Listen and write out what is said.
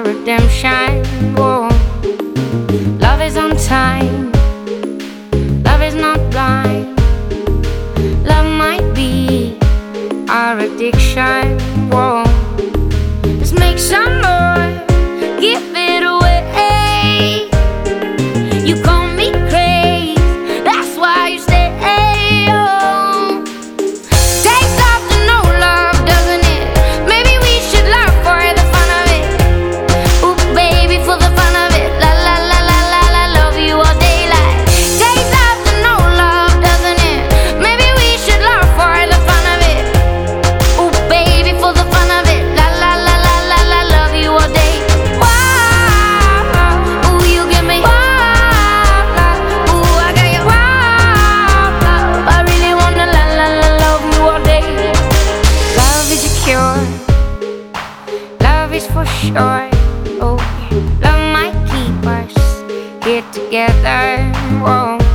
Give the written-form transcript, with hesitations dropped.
redemption. Whoa. Love is on time, love is not blind. Love might be our addiction. Whoa. Let's make some more, give it away. You call me crazy, that's why you stay. Oh. Takes off to know love, doesn't it? Maybe we should love for the fun of it. Ooh, baby, for the fun of it. La la la la la la, love you all day like. Takes off to know love, doesn't it? Maybe we should love for the fun of it. Ooh, baby, for the fun of it. La la la la la la, love you all day. Wow, ooh, you give me wow. Ooh, I got you wow. I really wanna la la la love you all day. Love is a cure, love is for sure. Oh, love might keep us here together. Whoa.